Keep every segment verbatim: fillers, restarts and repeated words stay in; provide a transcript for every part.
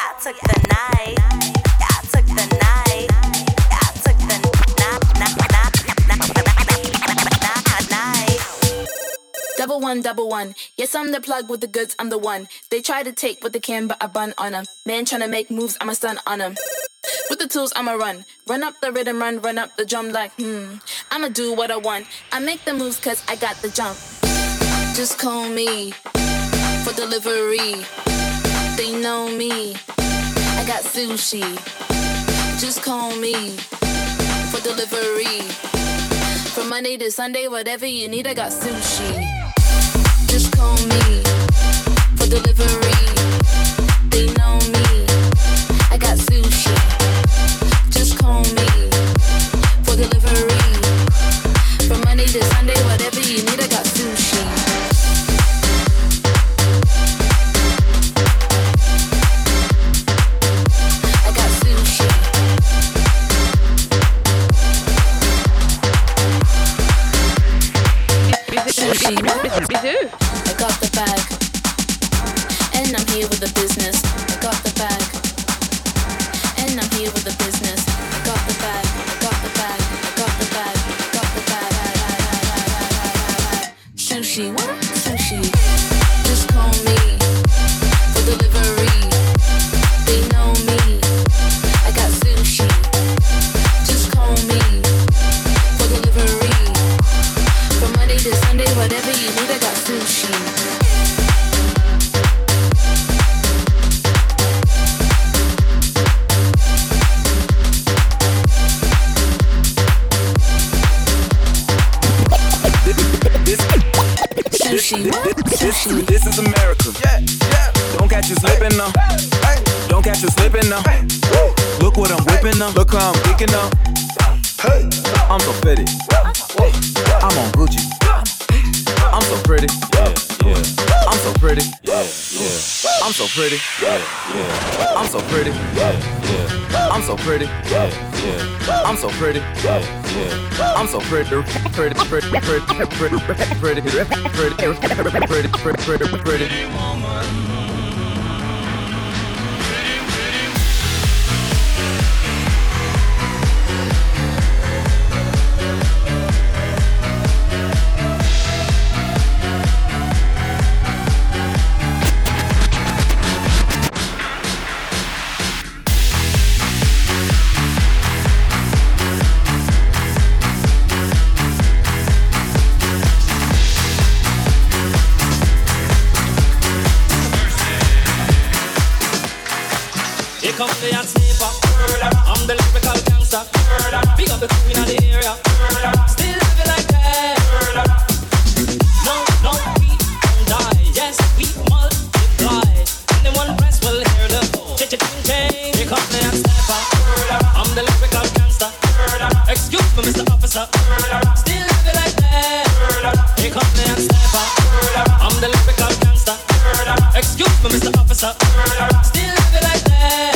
I took the night. Yeah, I took the night. Yeah, I took the night. Double one, double one. Yes, I'm the plug with the goods, I'm the one. They try to take what they can, but I bun on them. Man tryna make moves, I'm a stun on them. With the tools, I'ma run. Run up the rhythm, run, run up the drum like, hmm. I'ma do what I want. I make the moves cause I got the jump. Just call me for delivery. They know me. I got sushi. Just call me for delivery. From Monday to Sunday, whatever you need, I got sushi. Just call me for delivery. They know me. I got sushi. Just call me for delivery. From Monday to Sunday, whatever you need, I got sushi. I got sushi. Sushi. I got the bag, and I'm here with the business. I got the bag, and I'm here with the business. I got the bag, I got the bag, I got the bag, I got the bag. Sushi, what? Sushi. Just call me for delivery. They know me. I got sushi. Just call me for delivery. From Monday to Sunday, whatever you need, I got sushi. Sushi, sushi. This is America. Yeah, yeah. Don't catch you slipping now. Hey, don't catch you slipping now. Hey, look what I'm whipping now. Look how I'm kicking now. Hey, I'm so fitted. I'm on Gucci. I'm so pretty. Yeah, yeah. I'm so pretty. Yeah, yeah. I'm so pretty. Yeah, yeah. I'm so pretty. Yeah, yeah. I'm so pretty. Yeah, yeah. I'm so pretty. Yeah, yeah. I'm so pretty. Pretty, pretty, pretty, pretty, pretty, pretty, pretty, pretty, pretty, pretty. Come the hot sniper. I'm the lyrical gangster. Big up the queen of the area. Still living like that. No, no, we don't die. Yes, we multiply. Anyone press will hear the cha-cha-ching-ching. Here come the hot sniper. I'm the lyrical gangster. Excuse me, Mister Officer. Still living like that. Here come the hot sniper. I'm the lyrical gangster. Excuse me, Mister Officer. Still living like that.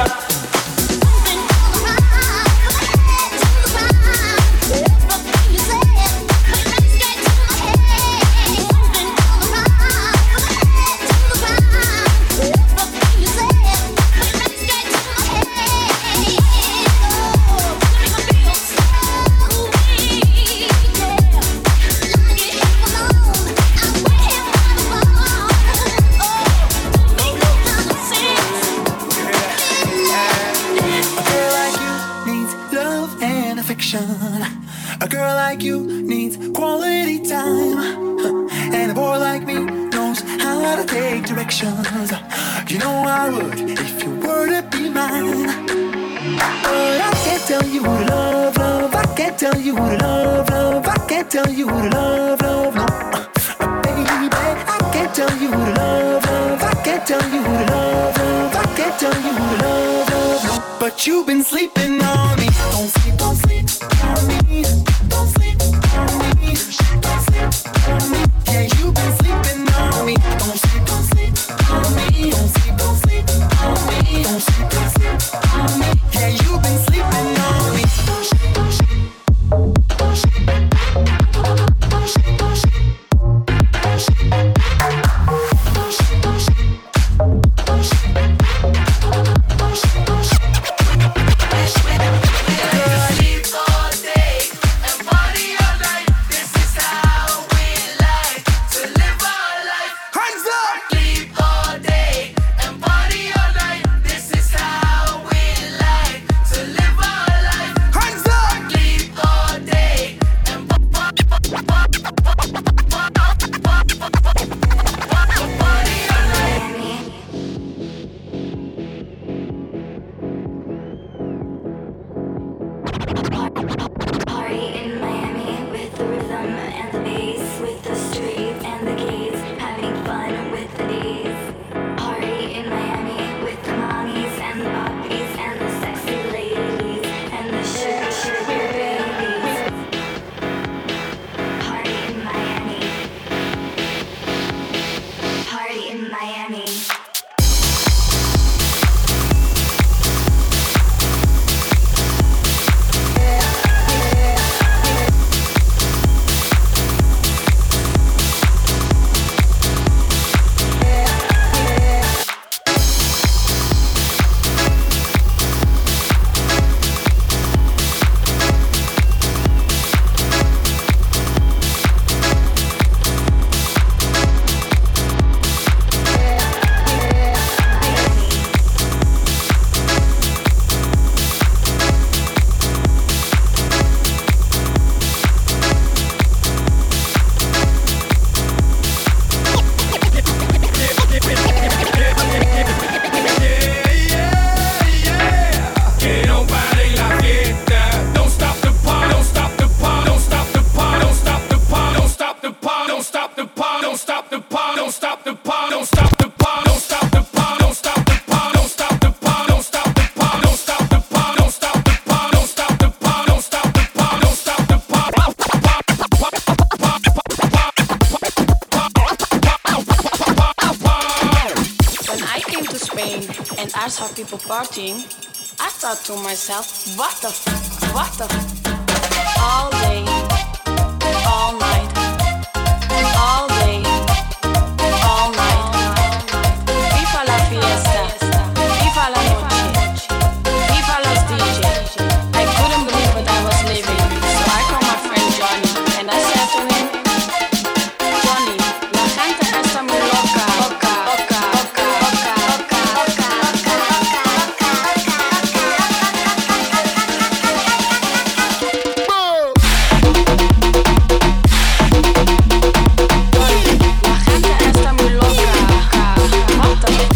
A girl like you needs quality time, and a boy like me knows how to take directions. You know I would if you were to be mine. But I can't tell you who to love, love. I can't tell you who to love, love. I can't tell you who to love, love. No, uh, baby, I can't tell you who to love, love. I can't tell you who to love, love. I can't tell you who to love, love. No, but you've been sleeping on me. Don't sleep, don't sleep on me. Don't sleep on me. Don't sleep on me. Yeah, you've been sleeping on me. Don't sleep, don't sleep on me. Don't sleep, don't sleep on me. Don't sleep, don't sleep on me. Yeah, you've been sleeping on me. Don't sleep, don't sleep. Don't sleep. Don't sleep, don't sleep. Don't sleep. Don't sleep, don't sleep. Don't sleep. and I saw people partying, I thought to myself, what the f, what the f, all day, all night, all day, all night, viva la fiesta, viva la noche, viva los D J. I couldn't believe what I was living, so I called my friend Johnny, and I said to him, Johnny, la gente está muy loca, loca, loca, loca, loca, loca, loca, la gente está muy loca, what the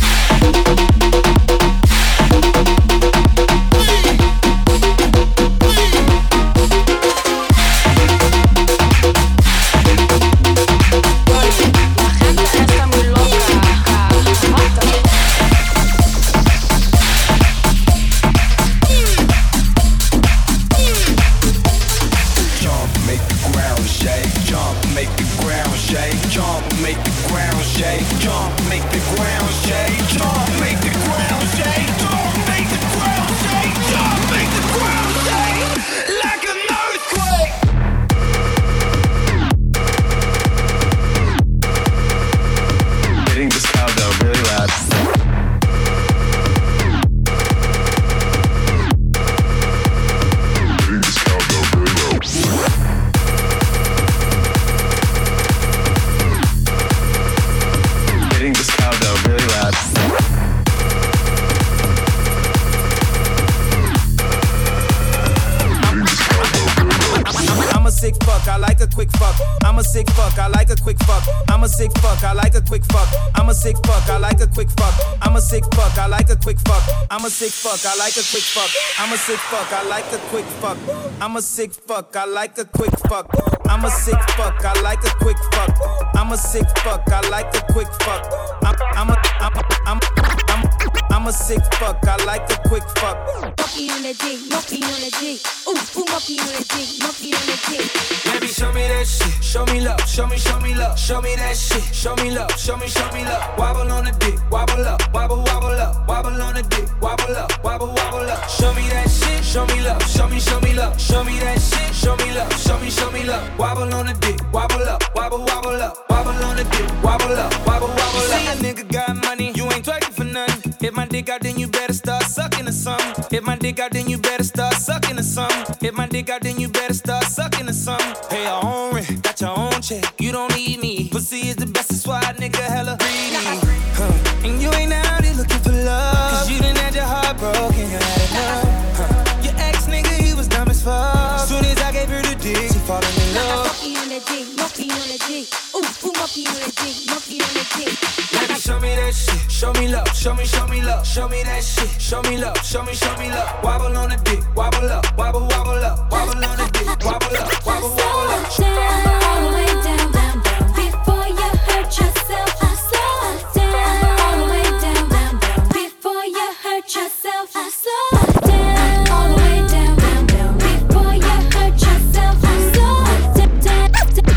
I'm a sick fuck, I like a quick fuck. I'm a sick fuck, I like a quick fuck. I'm a sick fuck, I like a quick fuck. I'm a sick fuck, I like a quick fuck. I'm a sick fuck, I like a quick fuck. I'm I'm a I'm a, I'm I'm I'm a sick fuck, I like a quick fuck. Monkey on the D, monkey on the D. Ooh, ooh, monkey on the D, monkey on the D. Baby, show me that shit, show me love, show me, show me love, show me that shit, show me love, show me, show me love. Wobble on the dick, wobble up, wobble, wobble up, wobble on the dick, wobble up, wobble, wobble up. Show me that shit, show me love, show me, show me love, show me that shit, show me love, show me, show me love. Wobble on the dick, wobble up, wobble, wobble up, wobble on the dick, wobble up, wobble, wobble up. See a nigga got money, you ain't twerking for nothing. Hit my dick out, then you better start sucking or something. Hit my dick out, then you better start sucking or something. Hit my dick out, then you better start sucking or something. Pay your own rent, got your own check, you don't need me. Pussy is the best, that's why a nigga hella greedy. Huh. And you ain't out here looking for love, cause you done had your heart broken, you had enough. Huh. Your ex nigga, he was dumb as fuck. Soon as I gave her the dick, she falling in love. Monkey on the D, monkey on the D. Ooh, ooh, monkey on the D, monkey on the D. Baby, show me that shit, show me love, show me, show me love, show me that shit, show me love, show me, show me love. Wobble on the dick, wobble up, wobble, wobble up, wobble on the dick, wobble up, wobble, wobble up. Down, all the way down, down, down. Before you hurt yourself, I slow down. All the way down, down, down. Before you hurt yourself, I slow down. All the way down, down, down. Before you hurt yourself, I slow down, down,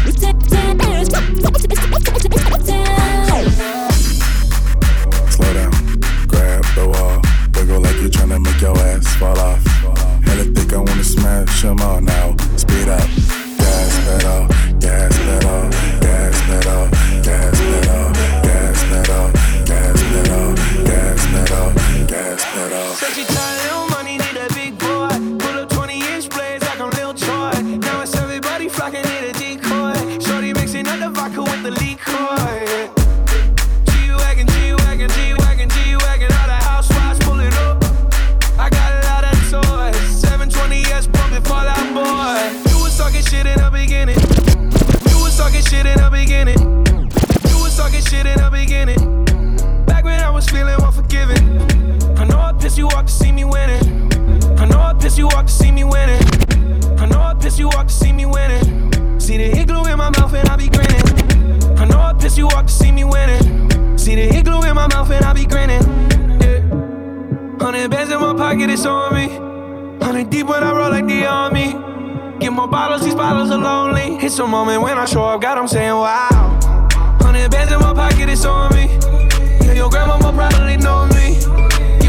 down, down. Slow down, grab the wall, wiggle like you're tryna make your ass fall off. Hella thick, I wanna smash 'em all now. Speed up, gas pedal, gas pedal, gas pedal, gas pedal, gas pedal, gas pedal, gas pedal, gas pedal. Said she tired, little money, need a big boy. Pull up twenty inch blades like I'm Lil Troy. Now it's everybody flocking, need a decoy. Shorty mixing up the vodka with the liquor. G-Wagon, G-Wagon, G-Wagon, G-Wagon. All the housewives pulling up. I got a lot of toys. seven twenty S pumping Fall Out Boy. You was talking shit in the beginning. You was talking shit in the beginning. You was talking shit in the beginning. Back when I was feeling unforgiving. I know I pissed you off to see me winning. I know I pissed you off to see me winning. I know I pissed you off to see me winning. See the igloo in my mouth and I be grinning. I know I pissed you off to see me winning. See the igloo in my mouth and I be grinning. Yeah. Hundred bands in my pocket, it's on me. Hundred deep when I roll like the army. Get more bottles, these bottles are lonely. It's a moment when I show up, God, I'm saying wow. Hundred bands in my pocket, it's on me. Yeah, your grandma probably know me.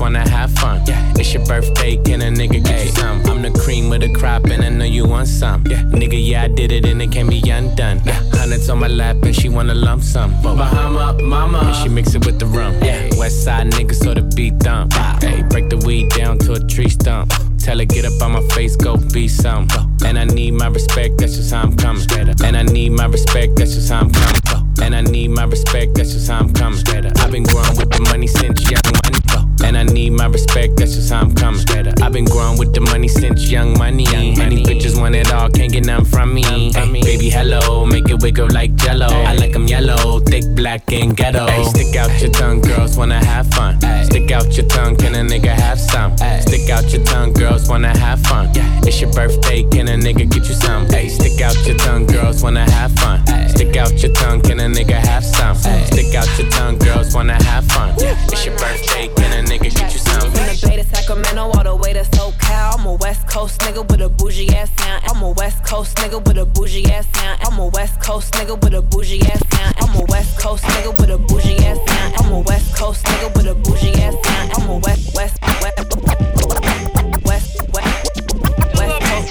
wanna have fun. Yeah, it's your birthday, can a nigga get you some? I'm the cream of the crop and I know you want some. Yeah, nigga, yeah, I did it and it can't be undone. Yeah, hundreds on my lap and she wanna lump some. Bahama, mama, and she mix it with the rum. Yeah, west side nigga, so the beat thump. Hey, break the weed down to a tree stump. Tell her get up on my face, go be some. And I need my respect, that's just how I'm coming. And I need my respect, that's just how I'm coming. And I need my respect, that's just how I'm coming. I've been growing with the money since young money. And I need my respect, that's just how I'm coming. I've been growing with the money since young money. Many bitches want it all, can't get nothing from me. Hey, baby, hello, make it wiggle like jello. I like them yellow, thick, black, and ghetto. Hey, stick out your tongue, girls wanna have fun. Stick out your tongue, can a nigga have some? Stick out your tongue, girls wanna have fun. It's your birthday, can a nigga get you some? Hey, stick out your tongue, girls wanna have fun. Stick out your tongue, can a nigga have some? Stick out your tongue, girls wanna have fun. It's your birthday, can a nigga get you some? From the Bay to Sacramento, all the way to SoCal. I'm a West Coast nigga with a bougie ass sound. I'm a West Coast nigga with a bougie ass sound. I'm a West Coast nigga with a bougie ass sound. I'm a West Coast nigga with a bougie ass sound. I'm a West Coast nigga with a bougie ass sound. I'm a West West West West West West Coast.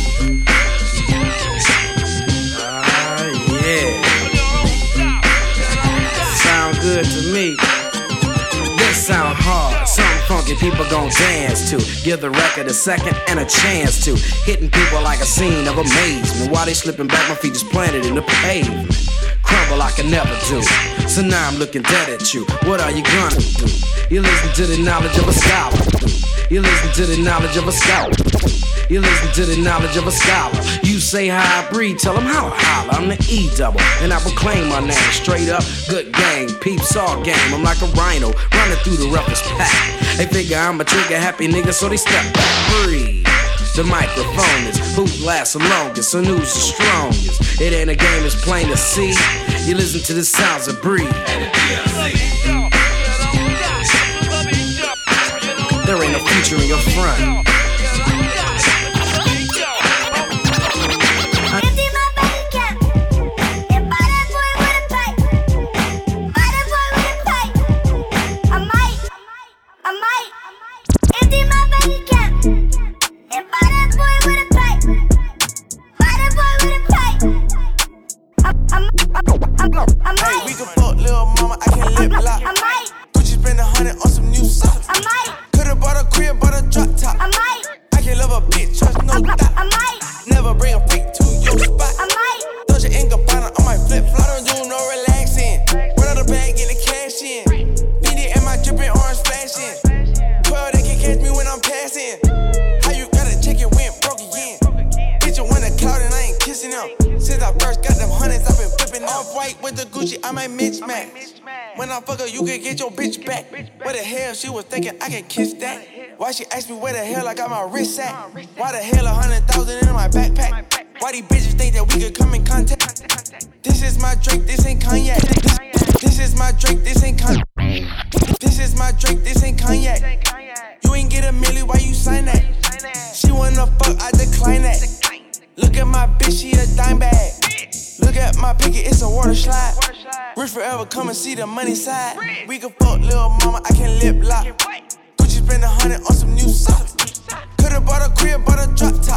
Ah, yeah. Sound good to me. This sound hard, something funky people gon' dance to. Give the record a second and a chance to. Hitting people like a scene of amazement. While they slipping back, my feet just planted in the pavement. Crumble I can never do. So now I'm looking dead at you. What are you gonna do? You listen to the knowledge of a scholar. You listen to the knowledge of a scholar. You listen to the knowledge of a scholar. You say how I breathe, tell them how I holler. I'm the E double, and I proclaim my name. Straight up, good gang, peeps all game. I'm like a rhino, running through the roughest pack. They figure I'm a trigger happy nigga, so they step back. Breathe. The microphone is who lasts the longest and who's the strongest. It ain't a game, it's plain to see. You listen to the sounds of Breathe. There ain't no future in your front. Hey, we can fuck lil' mama, I can lip lock. I might. Gucci spend a hundred on some new socks. I might. Could've bought a crib, bought a drop top. I might. I can love a bitch, trust no doubt. I might. Never bring a freak to your spot. I might. Dolce and Gabbana on my flip flop. I don't do no relaxing. Run out the bag, get the cash in. Fendi and my drippin' orange flashing. twelve, they can catch me when I'm passing. How you gotta check it when broke again? Bitch, you win a cloud and I ain't kissing them. Since I first got them hundreds, I've been flipping off-white with the Gucci, I might mismatch. When I fuck her, you can get your bitch back. Where the hell she was thinking I can kiss that? Why she asked me where the hell I got my wrist at? Why the hell a hundred thousand in my backpack? Why these bitches think that we could come in contact? This is my Drake, this ain't cognac. This, this is my Drake, this ain't cognac. This is my Drake, this ain't cognac. You ain't get a milli, why you sign that? She wanna fuck, I decline that. Look at my bitch, she a dime bag. Look at my picket, it's a water slide. Rich forever, come and see the money side. We can fuck lil' mama, I can lip lock. Gucci spend a hundred on some new socks. Could've bought a crib, bought a drop top.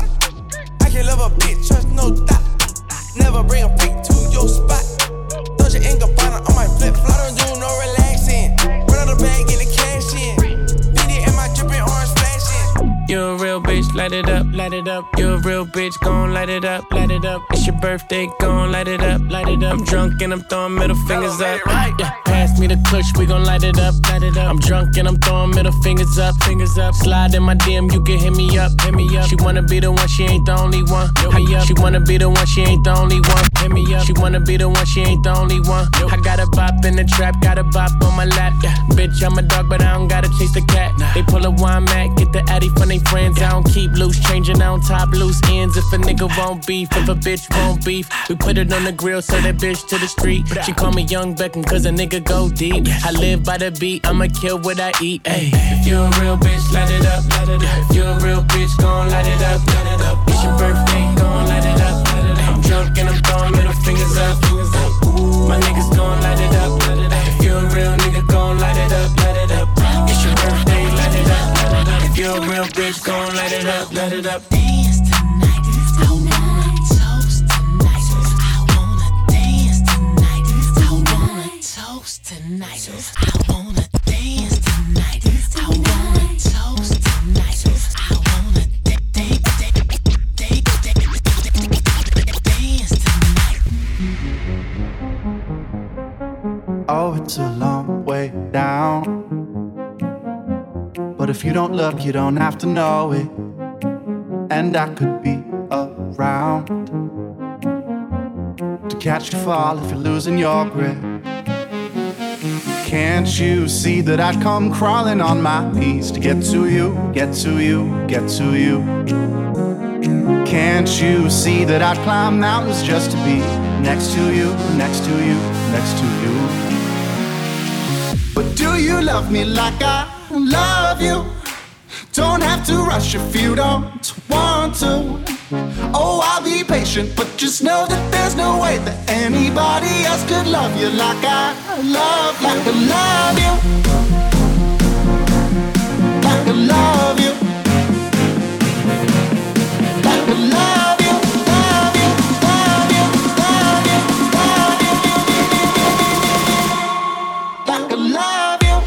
I can love a bitch, trust no doubt. Never bring a freak to your spot. Dolce and Gabbana on my flip flop. I don't do no relaxing. Run out the bag, get the cash in. Fendi and my drippin' orange flashing. You're a real bitch, light it up, light it up. You're a real bitch, gon' light it up, light it up. It's your birthday, gon' light it up, light it up. I'm drunk and I'm throwing middle fingers up. Yeah, pass me the clutch, we gon' light it up, light it up. I'm drunk and I'm throwing middle fingers up, fingers up. Slide in my D M, you can hit me up, hit me up. She wanna be the one, she ain't the only one. Hit me up. She wanna be the one, she ain't the only one. Hit me up. She wanna be the one, she ain't the only one. I got a bop in the trap, got a bop on my lap. Yeah, bitch, I'm a dog, but I don't gotta chase the cat. They pull a wine mat, get the addy from they friends. I don't keep loose, changing on top loose ends. If a nigga won't beef, if a bitch won't beef, we put it on the grill, sell that bitch to the street. She call me Young Beckham, cause a nigga go deep. I live by the beat, I'ma kill what I eat. Ay. If you a real bitch, light it up, light it up. If you a real bitch, gon' light it up, light it up. It's your birthday, gon' light it up, light it up. I'm drunk and I'm throwing middle fingers up, fingers up. My niggas gon' light it up, light it up. If you a real nigga, gon' light it up, light it up. It's your birthday, light it up. Oh, it's a long way down. But if you don't look, you don't have to know it. And I could be around to catch you fall if you're losing your grip. Can't you see that I'd come crawling on my knees to get to you, get to you, get to you? Can't you see that I'd climb mountains just to be next to you, next to you, next to you? But do you love me like I love you? Don't have to rush if you don't want to. Oh, I'll be patient, but just know that there's no way that anybody else could love you like I love you. Like I love you. Like I love you. Like I love you. Love you. Love you. Love you. Love you. Like I love you.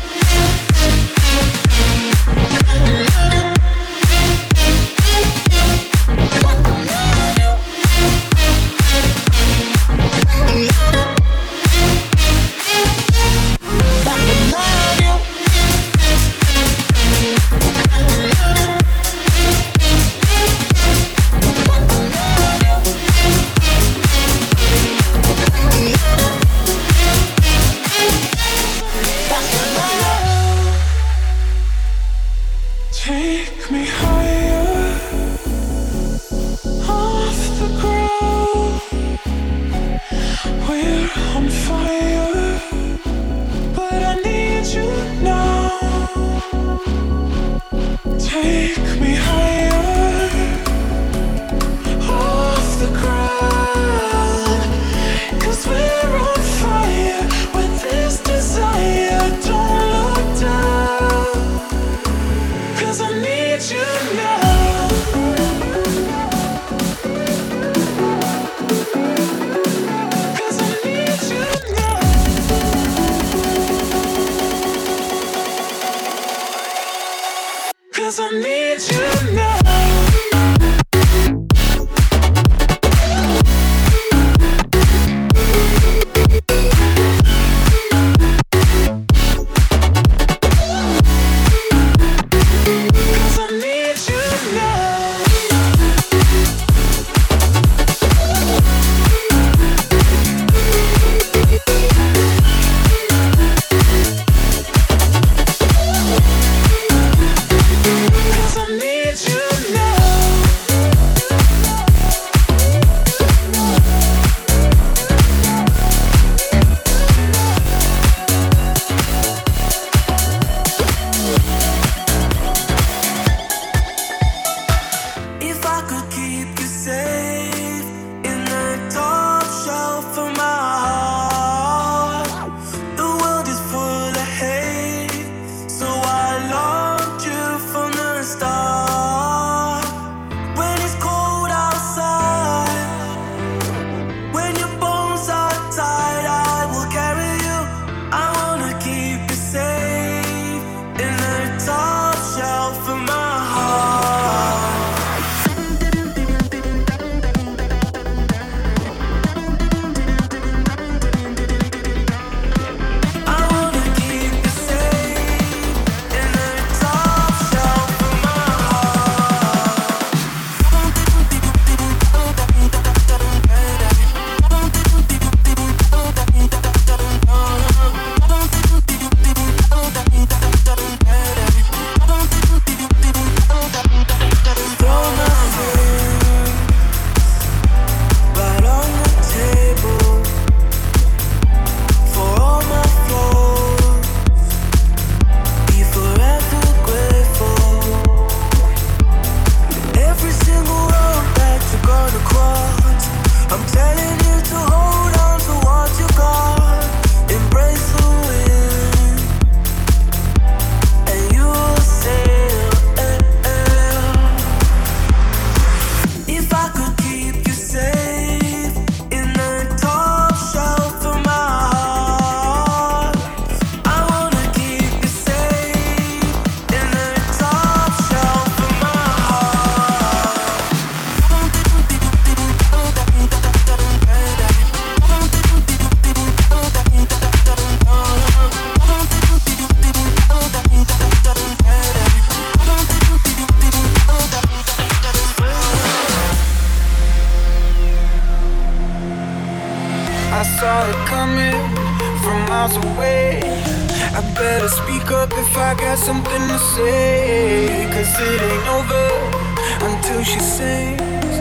saw it coming from miles away. I better speak up if I got something to say, 'cause it ain't over until she sings.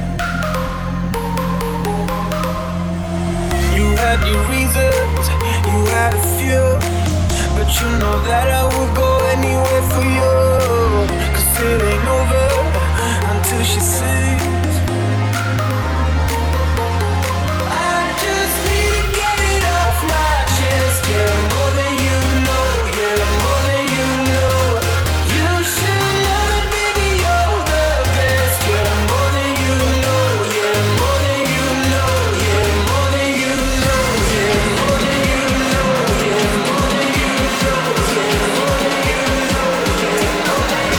You had your reasons, you had a few, but you know that I would go anywhere for you, 'cause it ain't over until she sings. I just need to get it off my chest, yeah, more than you know, yeah, more than you know. You should know that, baby, you're the best, yeah, more than you know, yeah, more than you know, yeah, more than you know, yeah, more than you know, yeah, more than you know, yeah, more than you know, yeah, more than you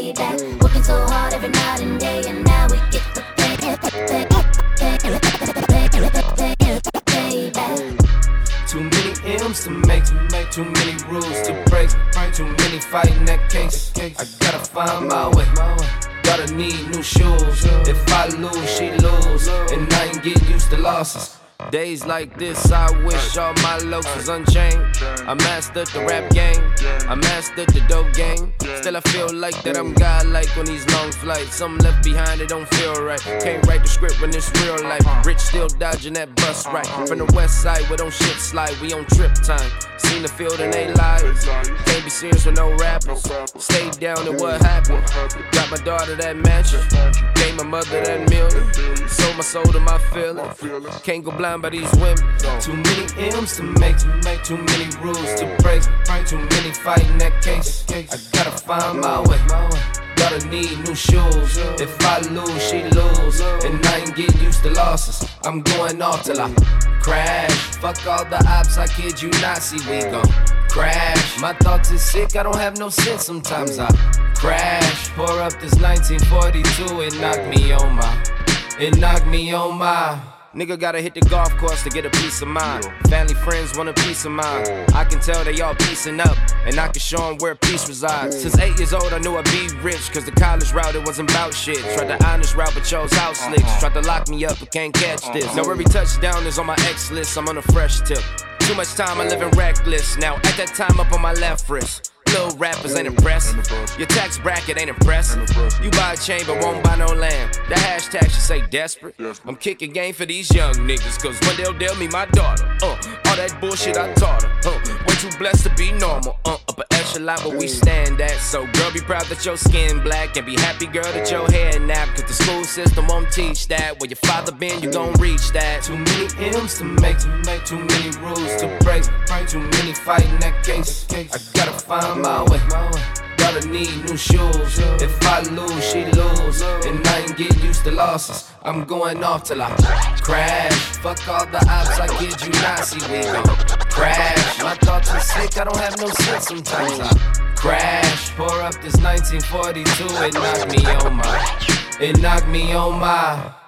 baby. Working so hard every night and day, and now we get the pay, pay, pay, pay, pay, pay. Too many M's to make, to make too many rules to break, too many fighting that case. I gotta find my way. Gotta need new shoes. If I lose, she lose, and I ain't get used to losses. Days like this, I wish all my looks was unchained. I mastered the rap game, I mastered the dope game. Still I feel like that I'm God-like on these long flights. Something left behind, it don't feel right. Can't write the script when it's real life. Rich still dodging that bus right. From the west side where don't shit slide, we on trip time. Seen the field and they lies. Can't be serious with no rappers. Stay down and what happened? Got my daughter that mansion, gave my mother that million. Sold my soul to my feelings. Can't go blind by these women. Too many M's to make, to make too many rules to break. Too many fighting that case. I gotta find my way. Gotta need new shoes. If I lose, she lose, and I ain't get used to losses. I'm going off till I crash. Fuck all the ops, I kid you not. See, we gon' crash. My thoughts is sick, I don't have no sense. Sometimes I crash. Pour up this nineteen forty-two, it knocked me on my, it knocked me on my. Nigga gotta hit the golf course to get a piece of mind. Family, friends want a piece of mind. I can tell they all piecing up, and I can show them where peace resides. Since eight years old, I knew I'd be rich, cause the college route, it wasn't about shit. Tried the honest route, but chose house slicks. Tried to lock me up, but can't catch this. Now every touchdown is on my X list, I'm on a fresh tip. Too much time, I live in reckless. Now at that time, up on my left wrist. Little rappers ain't impressed. Your tax bracket ain't impressed. You buy a chain but won't buy no land. The hashtag should say desperate. I'm kicking game for these young niggas, cause one they'll deal me my daughter. Uh, all that bullshit I taught her. Uh, way too blessed to be normal. Uh, upper echelon where we stand at. So girl, be proud that your skin black, and be happy, girl, that your hair nap. Cause the school system won't teach that. Where your father been, you gon' reach that. Too many M's to make, to make too many rules to break. Too many fighting that case. I gotta find my way. Gotta need new shoes. If I lose, she lose, and I ain't get used to losses. I'm going off till I crash. Fuck all the ops, I kid you not. See, we gon' crash. My thoughts are sick, I don't have no sense. Sometimes I crash. Pour up this nineteen forty-two, it knocked me on my, it knocked me on my.